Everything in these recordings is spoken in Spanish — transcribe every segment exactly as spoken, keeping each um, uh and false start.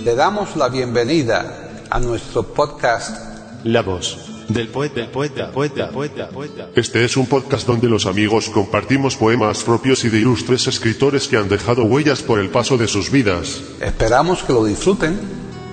Le damos la bienvenida a nuestro podcast La voz del poeta, del poeta, poeta, poeta, poeta. Este es un podcast donde los amigos compartimos poemas propios y de ilustres escritores que han dejado huellas por el paso de sus vidas. Esperamos que lo disfruten.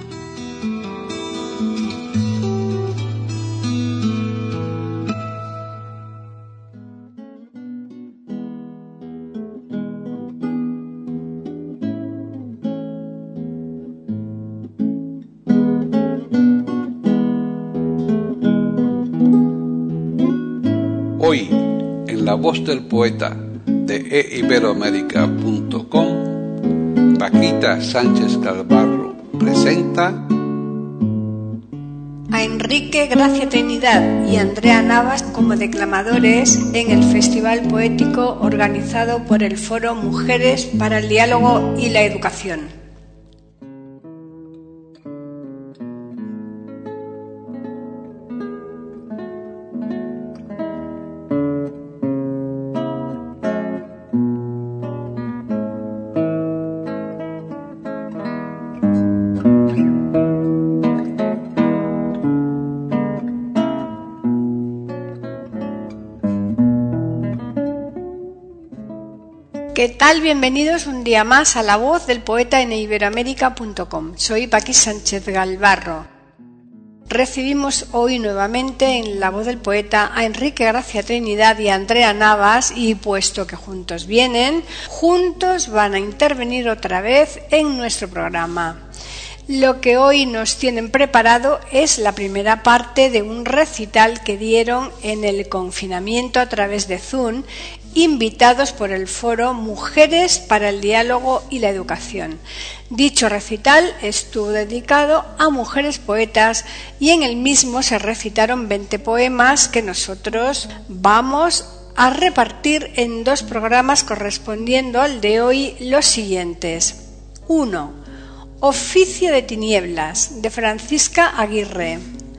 Hoy, en La Voz del Poeta de e iberoamérica punto com, Paquita Sánchez Galvarro presenta a Enrique Gracia Trinidad y Andrea Navas como declamadores en el Festival Poético organizado por el Foro Mujeres para el Diálogo y la Educación. ¿Qué tal? Bienvenidos un día más a La Voz del Poeta en e iberoamérica punto com. Soy Paquita Sánchez Galvarro. Recibimos hoy nuevamente en La Voz del Poeta a Enrique Gracia Trinidad y a Andrea Navas y puesto que juntos vienen, juntos van a intervenir otra vez en nuestro programa. Lo que hoy nos tienen preparado es la primera parte de un recital que dieron en el confinamiento a través de Zoom, invitados por el Foro Mujeres para el Diálogo y la Educación. Dicho recital estuvo dedicado a mujeres poetas y en el mismo se recitaron veinte poemas que nosotros vamos a repartir en dos programas correspondiendo al de hoy los siguientes. uno. Oficio de tinieblas, de Francisca Aguirre.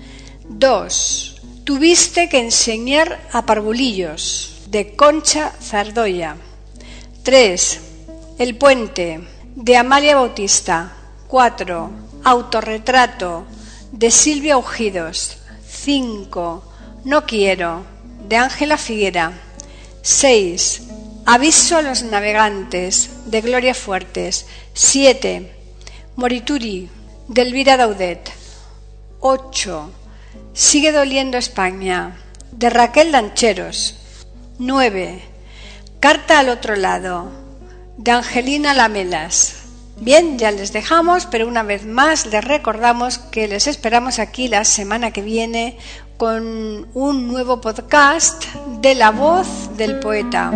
dos. Tuviste que enseñar a parvulillos, de Concha Zardoya. tres. El puente, de Amalia Bautista. cuatro. Autorretrato, de Silvia Ujidos. cinco. No quiero, de Ángela Figuera. seis. Aviso a los navegantes, de Gloria Fuertes. siete. Morituri, de Elvira Daudet. ocho. Sigue doliendo España, de Raquel Lancheros. nueve. Carta al otro lado, de Angelina Lamelas. Bien, ya les dejamos, pero una vez más les recordamos que les esperamos aquí la semana que viene con un nuevo podcast de La Voz del Poeta.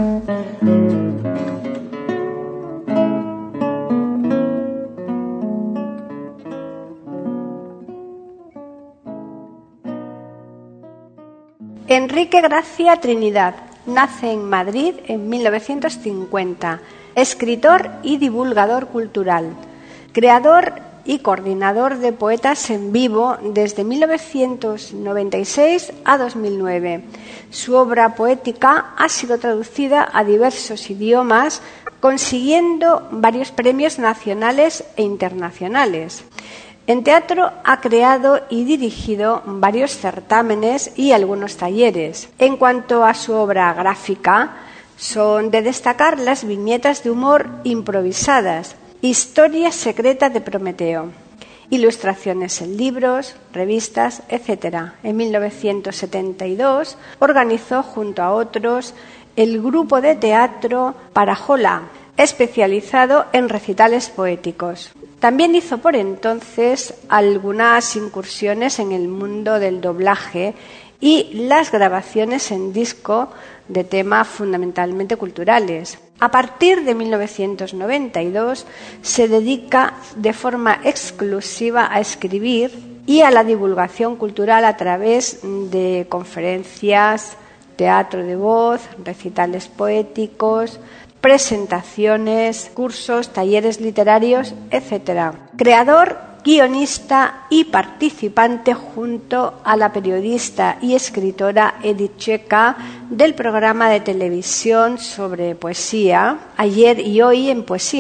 Enrique Gracia Trinidad nace en Madrid en mil novecientos cincuenta, escritor y divulgador cultural, creador y coordinador de poetas en vivo desde mil novecientos noventa y seis a dos mil nueve. Su obra poética ha sido traducida a diversos idiomas, consiguiendo varios premios nacionales e internacionales. En teatro ha creado y dirigido varios certámenes y algunos talleres. En cuanto a su obra gráfica, son de destacar las viñetas de humor improvisadas, Historia secreta de Prometeo, ilustraciones en libros, revistas, etcétera. En mil novecientos setenta y dos organizó junto a otros el grupo de teatro Parajola, especializado en recitales poéticos. También hizo por entonces algunas incursiones en el mundo del doblaje y las grabaciones en disco de temas fundamentalmente culturales. A partir de mil novecientos noventa y dos se dedica de forma exclusiva a escribir y a la divulgación cultural a través de conferencias, teatro de voz, recitales poéticos, presentaciones, cursos, talleres literarios, etcétera. Creador, guionista y participante junto a la periodista y escritora Edith Checa del programa de televisión sobre poesía Ayer y Hoy en Poesía,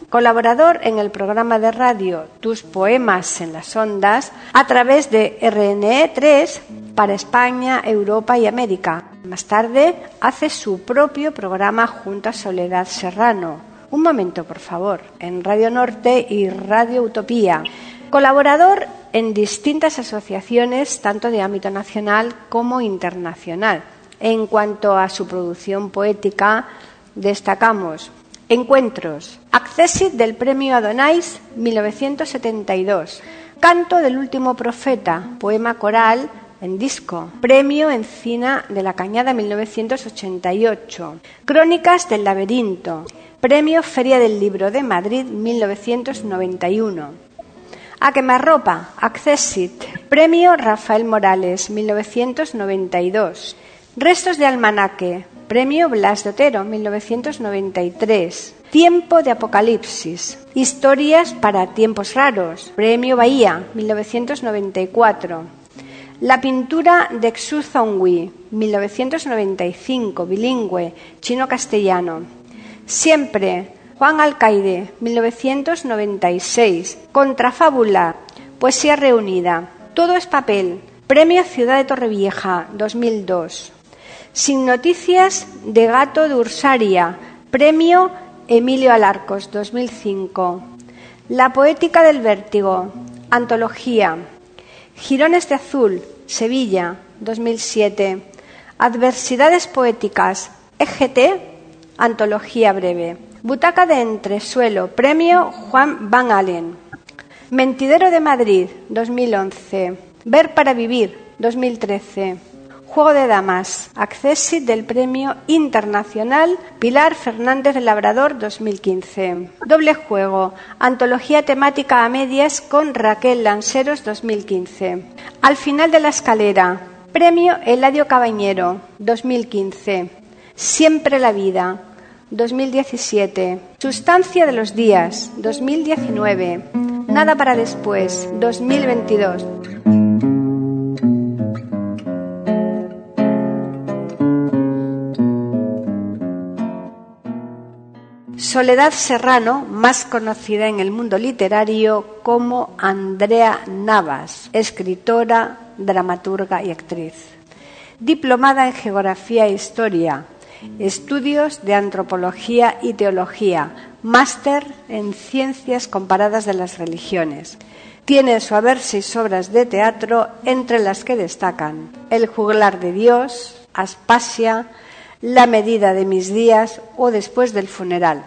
colaborador en el programa de radio Tus Poemas en las Ondas a través de R N E tres para España, Europa y América. Más tarde hace su propio programa junto a Soledad Serrano. Un momento, por favor, en Radio Norte y Radio Utopía. Colaborador en distintas asociaciones, tanto de ámbito nacional como internacional. En cuanto a su producción poética, destacamos Encuentros, Accessit del Premio Adonais mil novecientos setenta y dos, Canto del Último Profeta, poema coral en disco, Premio Encina de la Cañada mil novecientos ochenta y ocho, Crónicas del Laberinto, Premio Feria del Libro de Madrid mil novecientos noventa y uno. A quemarropa, Accessit, Premio Rafael Morales mil novecientos noventa y dos. Restos de almanaque, Premio Blas de Otero mil novecientos noventa y tres. Tiempo de Apocalipsis, Historias para Tiempos Raros, Premio Bahía mil novecientos noventa y cuatro. La pintura de Xu Zonghui mil novecientos noventa y cinco, bilingüe, chino-castellano. Siempre, Juan Alcaide mil novecientos noventa y seis. Contrafábula, Poesía reunida. Todo es papel, Premio Ciudad de Torrevieja dos mil dos. Sin noticias de Gato de Ursaria, Premio Emilio Alarcos dos mil cinco. La poética del vértigo, antología. Jirones de azul, Sevilla dos mil siete. Adversidades poéticas, E G T, antología breve. Butaca de entresuelo, Premio Juan Van Allen. Mentidero de Madrid dos mil once. Ver para vivir dos mil trece. Juego de damas, Accessit del Premio Internacional Pilar Fernández de Labrador dos mil quince. Doble juego, antología temática a medias con Raquel Lanceros dos mil quince. Al final de la escalera, Premio Eladio Cabañero dos mil quince. Siempre la vida dos mil diecisiete. Sustancia de los días dos mil diecinueve. Nada para después dos mil veintidós. Soledad Serrano, más conocida en el mundo literario como Andrea Navas, escritora, dramaturga y actriz. Diplomada en Geografía e Historia, estudios de Antropología y Teología, máster en Ciencias Comparadas de las Religiones. Tiene su haber seis obras de teatro, entre las que destacan El juglar de Dios, Aspasia, La medida de mis días o Después del funeral.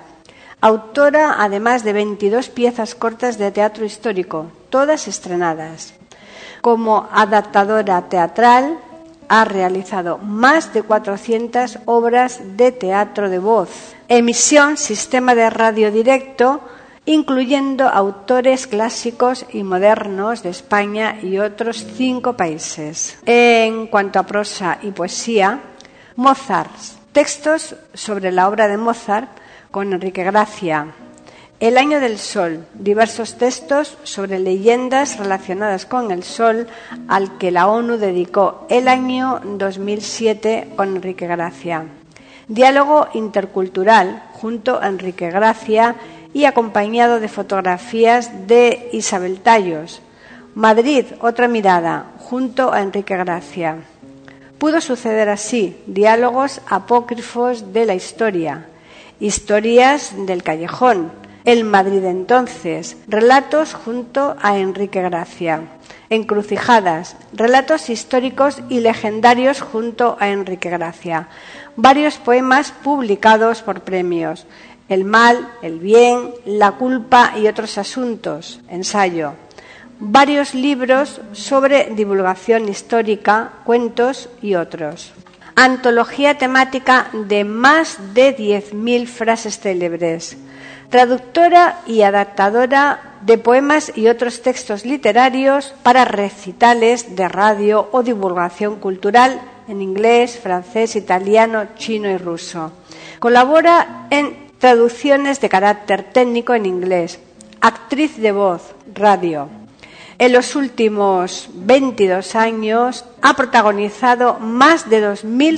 Autora, además, de veintidós piezas cortas de teatro histórico, todas estrenadas. Como adaptadora teatral, ha realizado más de cuatrocientas obras de teatro de voz. Emisión, sistema de radio directo, incluyendo autores clásicos y modernos de España y otros cinco países. En cuanto a prosa y poesía, Mozart, textos sobre la obra de Mozart con Enrique Gracia. El año del sol, diversos textos sobre leyendas relacionadas con el sol al que la ONU dedicó el año dos mil siete con Enrique Gracia. Diálogo intercultural junto a Enrique Gracia y acompañado de fotografías de Isabel Tallos. Madrid, otra mirada, junto a Enrique Gracia. Pudo suceder así, diálogos apócrifos de la historia. Historias del callejón, El Madrid entonces, relatos junto a Enrique Gracia. Encrucijadas, relatos históricos y legendarios junto a Enrique Gracia. Varios poemas publicados por premios. El mal, el bien, la culpa y otros asuntos, ensayo. Varios libros sobre divulgación histórica, cuentos y otros. Antología temática de más de diez mil frases célebres. Traductora y adaptadora de poemas y otros textos literarios para recitales de radio o divulgación cultural en inglés, francés, italiano, chino y ruso. Colabora en traducciones de carácter técnico en inglés. Actriz de voz, radio. En los últimos veintidós años ha protagonizado más de dos mil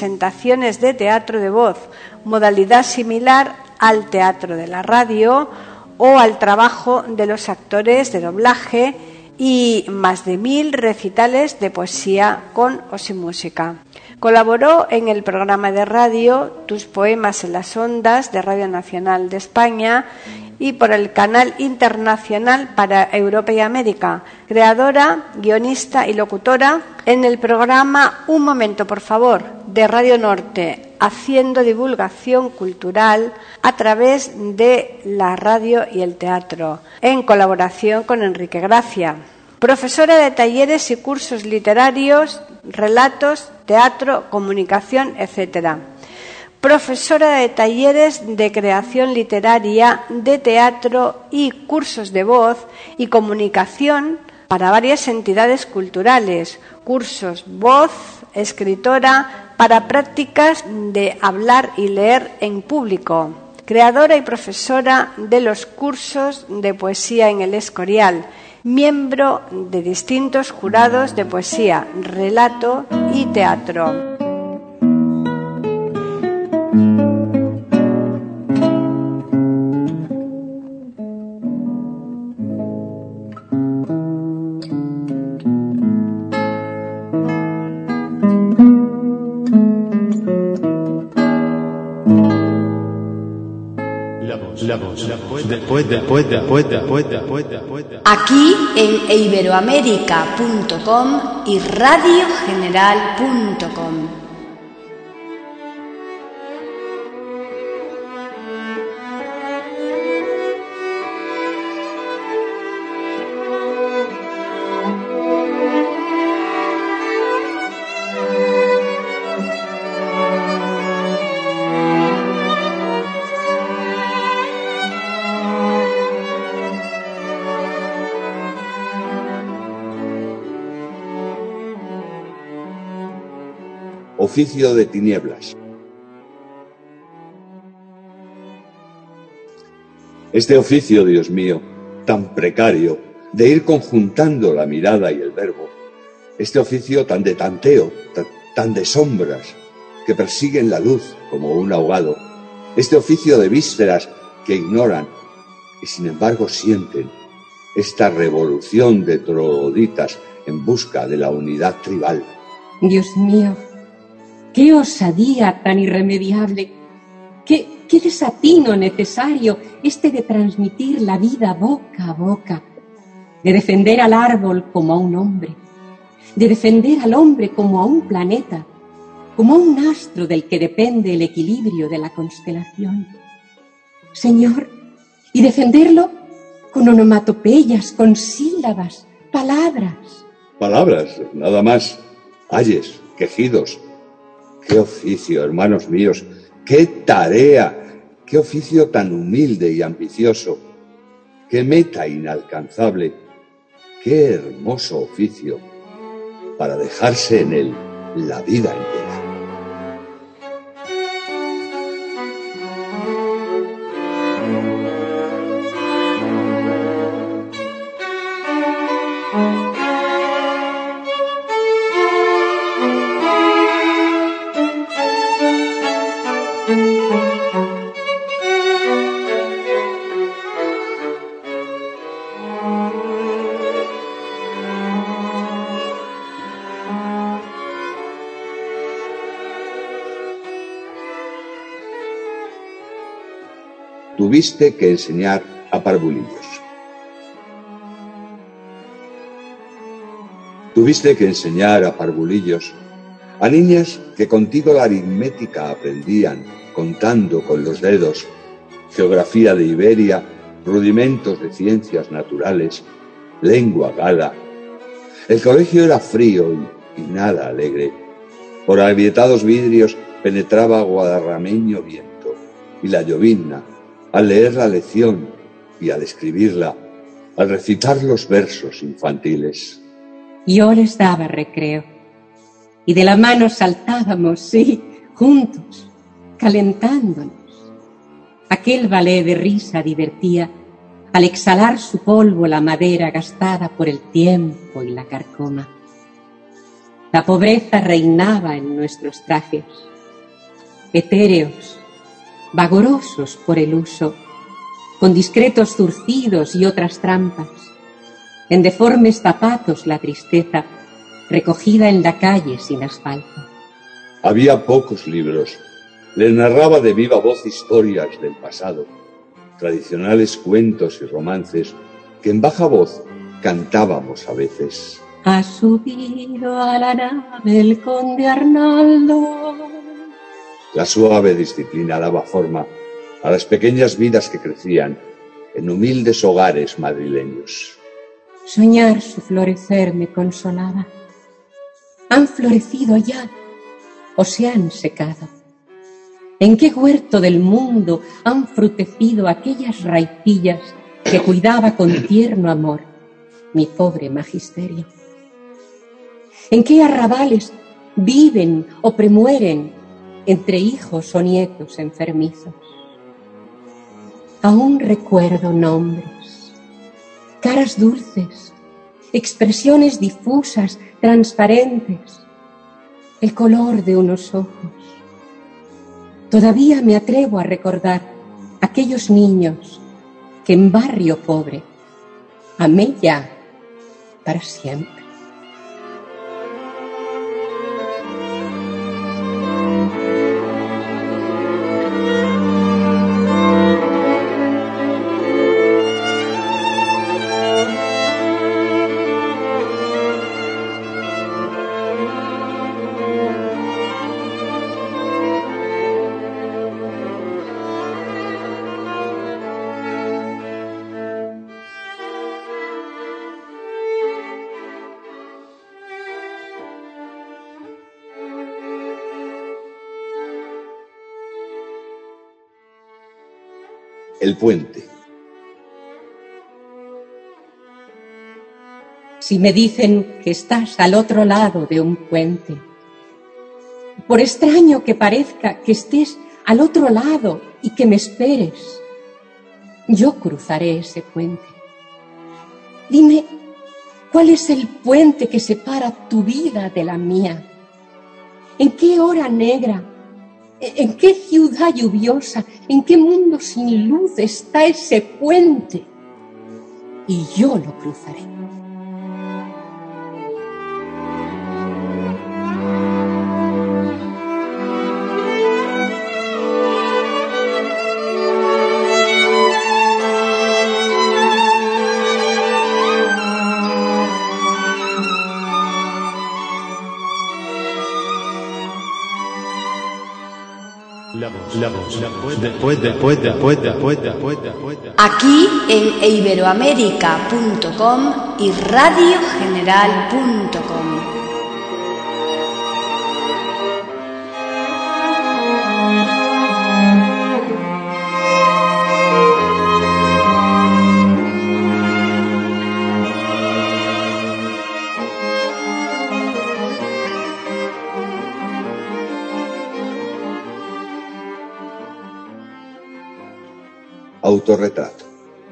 representaciones de teatro de voz, modalidad similar al teatro de la radio o al trabajo de los actores de doblaje y más de mil recitales de poesía con o sin música. Colaboró en el programa de radio Tus poemas en las ondas de Radio Nacional de España y por el canal internacional para Europa y América, creadora, guionista y locutora en el programa Un momento, por favor, de Radio Norte, haciendo divulgación cultural a través de la radio y el teatro, en colaboración con Enrique Gracia. Profesora de talleres y cursos literarios, relatos, teatro, comunicación, etcétera. Profesora de talleres de creación literaria, de teatro y cursos de voz y comunicación para varias entidades culturales, cursos voz, escritora, para prácticas de hablar y leer en público. Creadora y profesora de los cursos de poesía en el Escorial, miembro de distintos jurados de poesía, relato y teatro. Aquí en iberoamérica punto com y radio general punto com. Oficio de tinieblas. Este oficio, Dios mío, tan precario, de ir conjuntando la mirada y el verbo, este oficio tan de tanteo, tan, tan de sombras, que persiguen la luz como un ahogado, este oficio de vísceras que ignoran y sin embargo sienten esta revolución de trogloditas en busca de la unidad tribal. Dios mío, qué osadía tan irremediable, qué, qué desatino necesario este de transmitir la vida boca a boca, de defender al árbol como a un hombre, de defender al hombre como a un planeta, como a un astro del que depende el equilibrio de la constelación. Señor, y defenderlo con onomatopeyas, con sílabas, palabras. Palabras, nada más, ayes, quejidos. ¡Qué oficio, hermanos míos! ¡Qué tarea! ¡Qué oficio tan humilde y ambicioso! ¡Qué meta inalcanzable! ¡Qué hermoso oficio para dejarse en él la vida entera! Tuviste que enseñar a parvulillos. Tuviste que enseñar a parvulillos, a niñas que contigo la aritmética aprendían, contando con los dedos, geografía de Iberia, rudimentos de ciencias naturales, lengua gala. El colegio era frío y, y nada alegre. Por agrietados vidrios penetraba guadarrameño viento, y la llovizna, al leer la lección y al escribirla, al recitar los versos infantiles. Yo les daba recreo, y de la mano saltábamos, sí, juntos, calentándonos. Aquel ballet de risa divertía, al exhalar su polvo la madera gastada por el tiempo y la carcoma. La pobreza reinaba en nuestros trajes, etéreos, vagorosos por el uso, con discretos zurcidos y otras trampas, en deformes zapatos la tristeza, recogida en la calle sin asfalto. Había pocos libros. Les narraba de viva voz historias del pasado, tradicionales cuentos y romances que en baja voz cantábamos a veces. Ha subido a la nave el conde Arnaldo. La suave disciplina daba forma a las pequeñas vidas que crecían en humildes hogares madrileños. Soñar su florecer me consolaba. ¿Han florecido ya o se han secado? ¿En qué huerto del mundo han frutecido aquellas raicillas que cuidaba con tierno amor mi pobre magisterio? ¿En qué arrabales viven o premueren entre hijos o nietos enfermizos? Aún recuerdo nombres, caras dulces, expresiones difusas, transparentes, el color de unos ojos. Todavía me atrevo a recordar aquellos niños que en barrio pobre amé ya para siempre. El puente. Si me dicen que estás al otro lado de un puente, por extraño que parezca que estés al otro lado y que me esperes, yo cruzaré ese puente. Dime, ¿cuál es el puente que separa tu vida de la mía? ¿En qué hora negra? ¿En qué ciudad lluviosa, en qué mundo sin luz está ese puente? Y yo lo cruzaré. La voz, la voz, la voz, después, después, después, después, después, después. Aquí en iberoamérica punto com y radio general punto com. Autorretrato.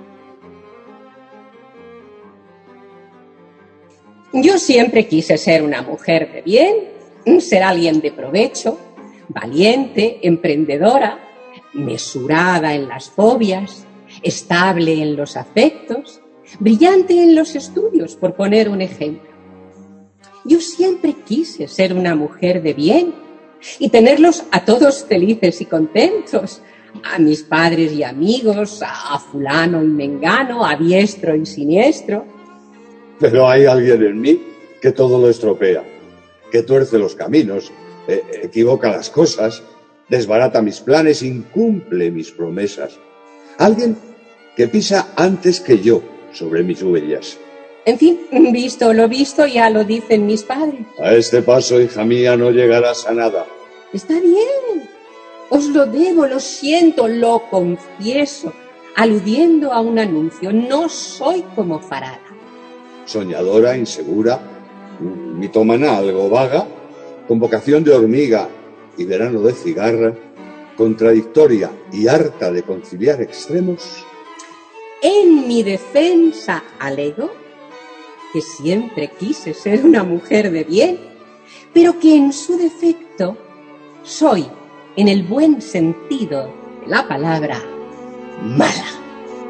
Yo siempre quise ser una mujer de bien, ser alguien de provecho, valiente, emprendedora, mesurada en las fobias, estable en los afectos, brillante en los estudios, por poner un ejemplo. Yo siempre quise ser una mujer de bien y tenerlos a todos felices y contentos, a mis padres y amigos, a fulano y mengano, a diestro y siniestro. Pero hay alguien en mí que todo lo estropea, que tuerce los caminos, eh, equivoca las cosas, desbarata mis planes, incumple mis promesas. Alguien que pisa antes que yo sobre mis huellas. En fin, visto lo visto, ya lo dicen mis padres. A este paso, hija mía, no llegarás a nada. Está bien. Os lo debo, lo siento, lo confieso, aludiendo a un anuncio. No soy como Farada. Soñadora, insegura, mitómana, algo vaga, con vocación de hormiga y verano de cigarra, contradictoria y harta de conciliar extremos. En mi defensa alego que siempre quise ser una mujer de bien, pero que en su defecto soy, en el buen sentido de la palabra, mala.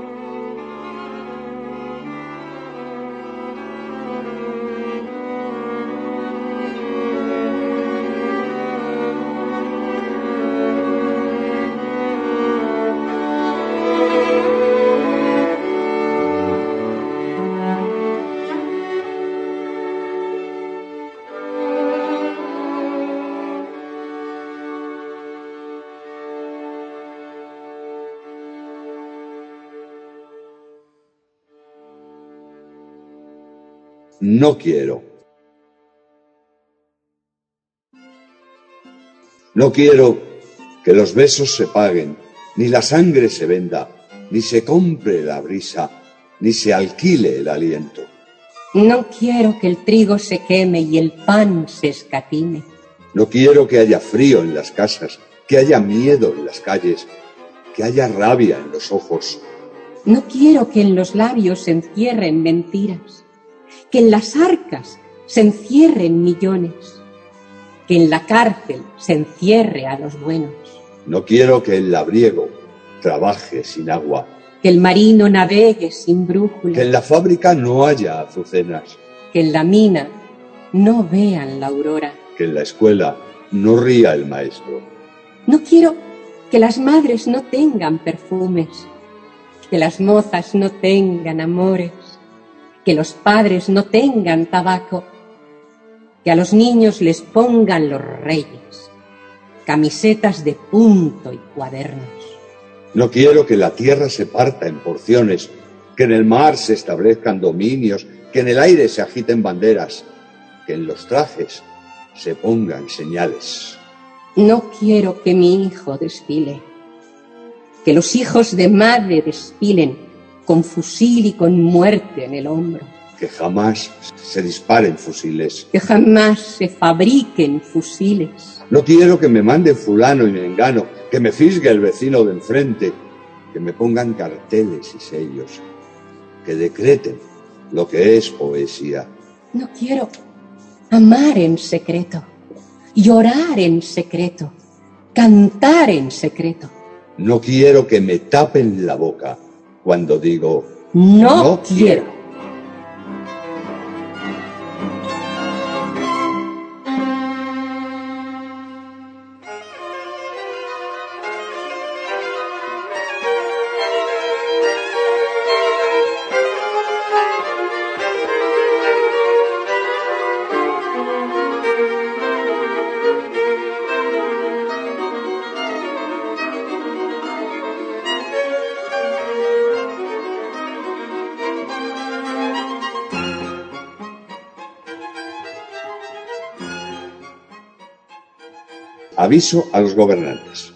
no quiero. No quiero que los besos se paguen, ni la sangre se venda, ni se compre la brisa, ni se alquile el aliento. No quiero que el trigo se queme y el pan se escatime. No quiero que haya frío en las casas, que haya miedo en las calles, que haya rabia en los ojos. No quiero que en los labios se encierren mentiras, que en las arcas se encierren millones, que en la cárcel se encierre a los buenos. No quiero que el labriego trabaje sin agua, que el marino navegue sin brújula, que en la fábrica no haya azucenas, que en la mina no vean la aurora, que en la escuela no ría el maestro. No quiero que las madres no tengan perfumes, que las mozas no tengan amores, que los padres no tengan tabaco, que a los niños les pongan los reyes camisetas de punto y cuadernos. No quiero que la tierra se parta en porciones, que en el mar se establezcan dominios, que en el aire se agiten banderas, que en los trajes se pongan señales. No quiero que mi hijo desfile, que los hijos de madre desfilen con fusil y con muerte en el hombro. Que jamás se disparen fusiles. Que jamás se fabriquen fusiles. No quiero que me manden fulano y mengano, que me fisgue el vecino de enfrente, que me pongan carteles y sellos, que decreten lo que es poesía. No quiero amar en secreto, llorar en secreto, cantar en secreto. No quiero que me tapen la boca cuando digo no, no quiero. quiero. Aviso a los gobernantes.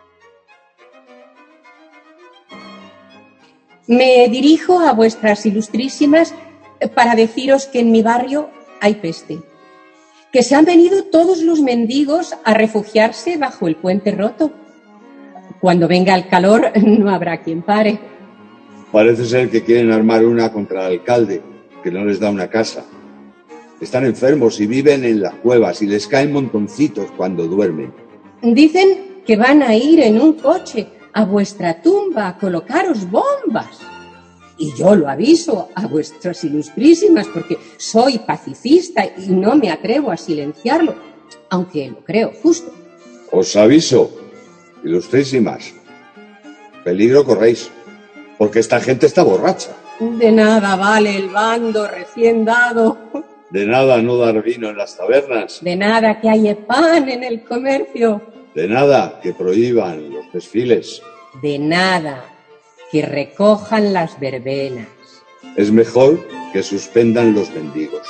Me dirijo a vuestras ilustrísimas para deciros que en mi barrio hay peste, que se han venido todos los mendigos a refugiarse bajo el puente roto. Cuando venga el calor no habrá quien pare. Parece ser que quieren armar una contra el alcalde, que no les da una casa. Están enfermos y viven en las cuevas y les caen montoncitos cuando duermen. Dicen que van a ir en un coche a vuestra tumba a colocaros bombas. Y yo lo aviso a vuestras ilustrísimas porque soy pacifista y no me atrevo a silenciarlo, aunque lo creo justo. Os aviso, ilustrísimas, peligro corréis, porque esta gente está borracha. De nada vale el bando recién dado. De nada no dar vino en las tabernas. De nada que haya pan en el comercio. De nada que prohíban los desfiles. De nada que recojan las verbenas. Es mejor que suspendan los mendigos.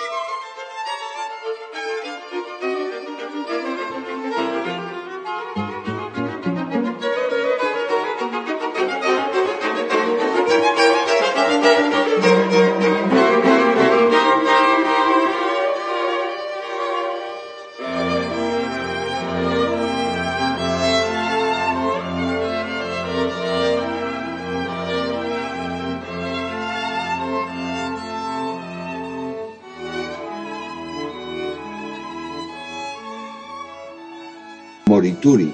Morituri.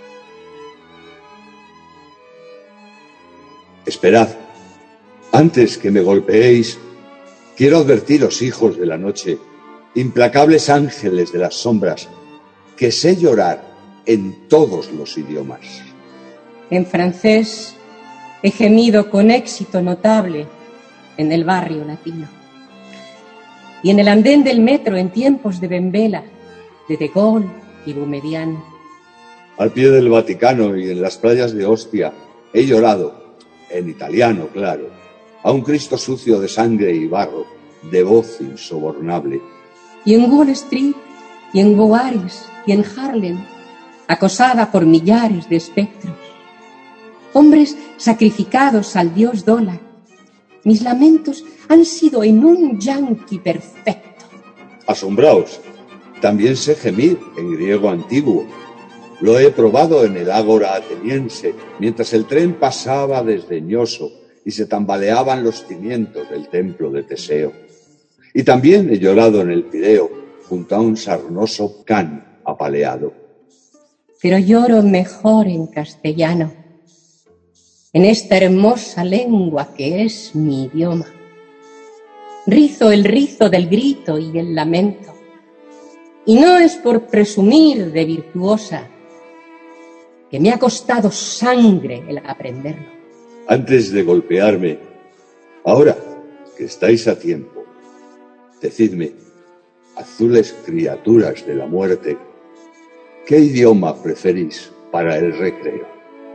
Esperad, antes que me golpeéis, quiero advertiros, hijos de la noche, implacables ángeles de las sombras, que sé llorar en todos los idiomas. En francés he gemido con éxito notable en el barrio latino. Y en el andén del metro en tiempos de Benvela, de De Gaulle y Boumediene. Al pie del Vaticano y en las playas de Ostia he llorado, en italiano, claro, a un Cristo sucio de sangre y barro, de voz insobornable. Y en Wall Street, y en Boaris, y en Harlem, acosada por millares de espectros. Hombres sacrificados al dios dólar. Mis lamentos han sido en un yanqui perfecto. Asombraos, también sé gemir en griego antiguo. Lo he probado en el ágora ateniense, mientras el tren pasaba desdeñoso y se tambaleaban los cimientos del templo de Teseo. Y también he llorado en el Pireo, junto a un sarnoso can apaleado. Pero lloro mejor en castellano, en esta hermosa lengua que es mi idioma. Rizo el rizo del grito y el lamento, y no es por presumir de virtuosa, que me ha costado sangre el aprenderlo. Antes de golpearme, ahora que estáis a tiempo, decidme, azules criaturas de la muerte, ¿qué idioma preferís para el recreo?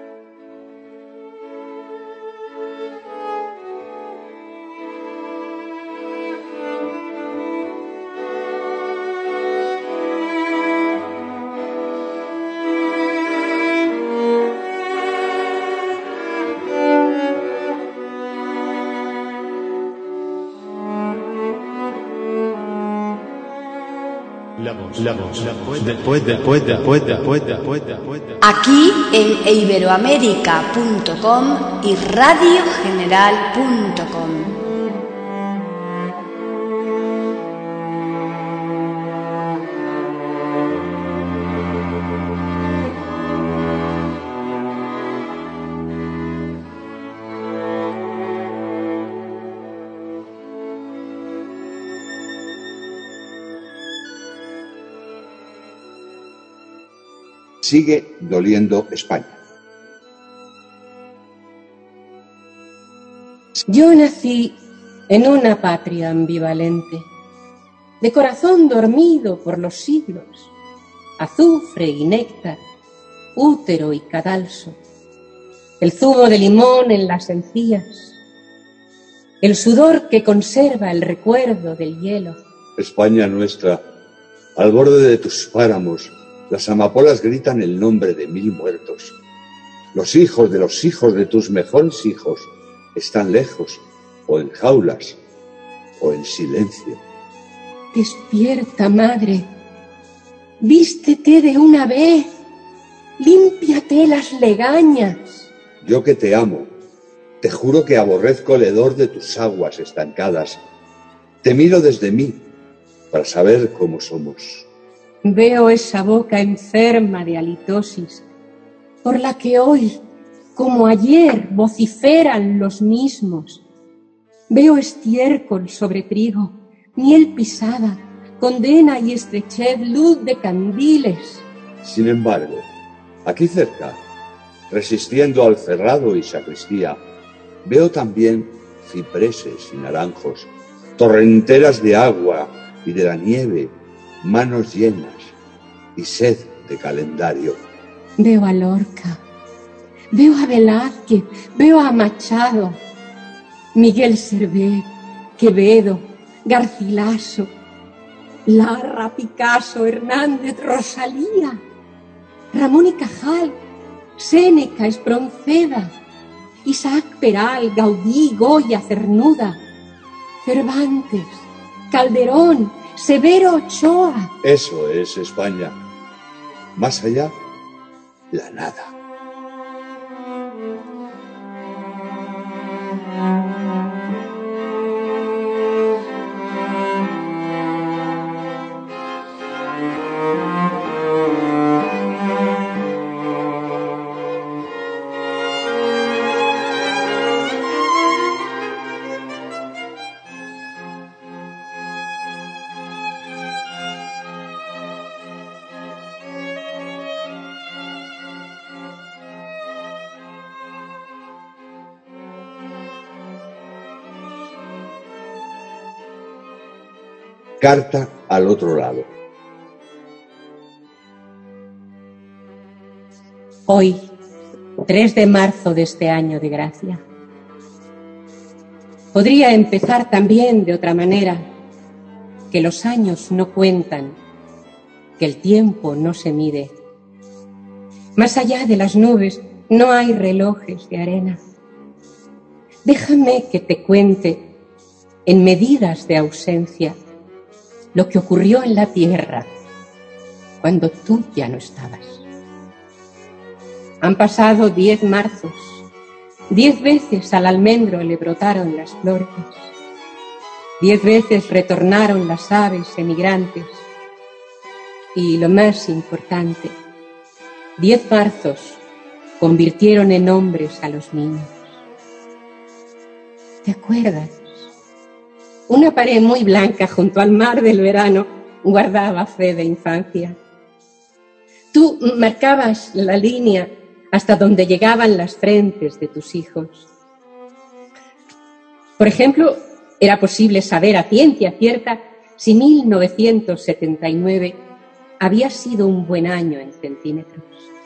La voz, la voz, la voz, después, después, después, después, después, después. Aquí en iberoamérica punto com y radio general punto com. Sigue doliendo España. Yo nací en una patria ambivalente, de corazón dormido por los siglos, azufre y néctar, útero y cadalso, el zumo de limón en las encías, el sudor que conserva el recuerdo del hielo. España nuestra, al borde de tus páramos, las amapolas gritan el nombre de mil muertos. Los hijos de los hijos de tus mejores hijos están lejos, o en jaulas, o en silencio. Despierta, madre, vístete de una vez, límpiate las legañas. Yo que te amo, te juro que aborrezco el hedor de tus aguas estancadas. Te miro desde mí, para saber cómo somos. Veo esa boca enferma de halitosis, por la que hoy, como ayer, vociferan los mismos. Veo estiércol sobre trigo, miel pisada, condena y estrechez, luz de candiles. Sin embargo, aquí cerca, resistiendo al cerrado y sacristía, veo también cipreses y naranjos, torrenteras de agua y de la nieve, manos llenas y sed de calendario. Veo a Lorca, veo a Velázquez, veo a Machado, Miguel Servet, Quevedo, Garcilaso, Larra, Picasso, Hernández, Rosalía, Ramón y Cajal, Séneca, Espronceda, Isaac Peral, Gaudí, Goya, Cernuda, Cervantes, Calderón, Severo Ochoa. Eso es España. Más allá, la nada. Carta al otro lado. Hoy, tres de marzo de este año de gracia, Podría empezar también de otra manera, que los años no cuentan, que el tiempo no se mide. Más allá de las nubes no hay relojes de arena. Déjame que te cuente, en medidas de ausencia, lo que ocurrió en la tierra cuando tú ya no estabas. Han pasado diez marzos, diez veces al almendro le brotaron las flores, diez veces retornaron las aves emigrantes y, lo más importante, diez marzos convirtieron en hombres a los niños. ¿Te acuerdas? Una pared muy blanca junto al mar del verano guardaba fe de infancia. Tú marcabas la línea hasta donde llegaban las frentes de tus hijos. Por ejemplo, era posible saber a ciencia cierta si mil novecientos setenta y nueve había sido un buen año en centímetros.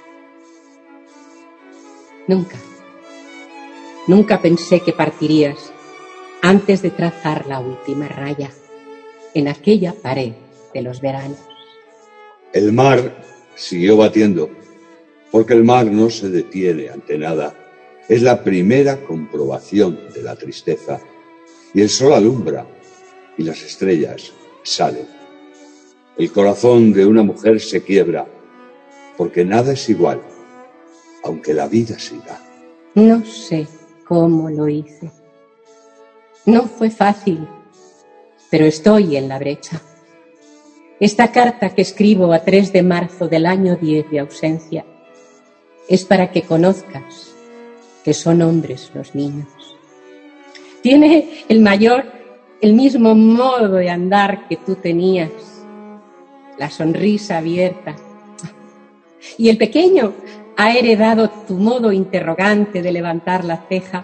Nunca, nunca pensé que partirías antes de trazar la última raya en aquella pared de los veranos. El mar siguió batiendo, porque el mar no se detiene ante nada. Es la primera comprobación de la tristeza. Y el sol alumbra y las estrellas salen. El corazón de una mujer se quiebra, porque nada es igual, aunque la vida siga. No sé cómo lo hice. No fue fácil, pero estoy en la brecha. Esta carta que escribo a tres de marzo del año diez de ausencia es para que conozcas que son hombres los niños. Tiene el mayor el mismo modo de andar que tú tenías, la sonrisa abierta. Y el pequeño ha heredado tu modo interrogante de levantar la ceja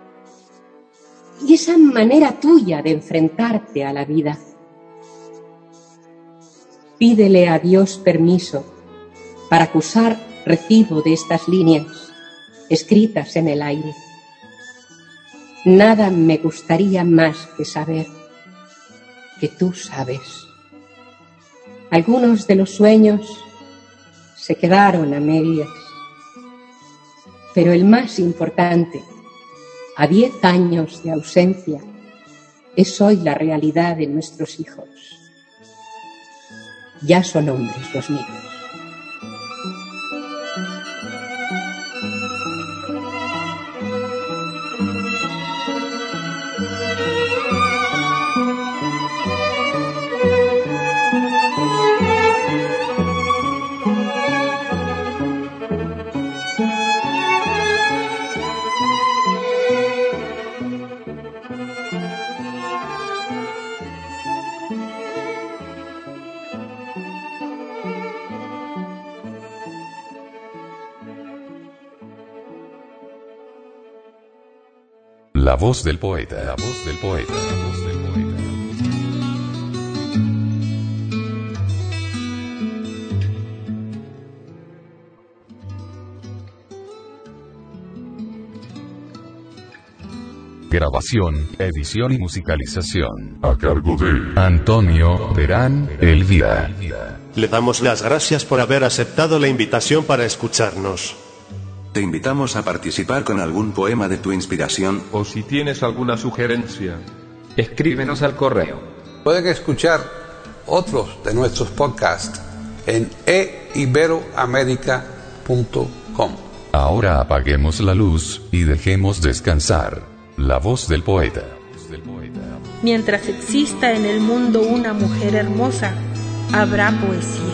y esa manera tuya de enfrentarte a la vida. Pídele a Dios permiso para acusar recibo de estas líneas escritas en el aire. Nada me gustaría más que saber que tú sabes. Algunos de los sueños se quedaron a medias, pero el más importante, a diez años de ausencia, es hoy la realidad de nuestros hijos. Ya son hombres los míos. La voz del poeta, la voz del poeta, la voz del poeta. Grabación, edición y musicalización A cargo de Antonio Terán Elvira. Le damos las gracias por haber aceptado la invitación para escucharnos. Te invitamos a participar con algún poema de tu inspiración. O si tienes alguna sugerencia, escríbenos al correo. Pueden escuchar otros de nuestros podcasts en e iberoamerica punto com. Ahora apaguemos la luz y dejemos descansar la voz del poeta. Mientras exista en el mundo una mujer hermosa, habrá poesía.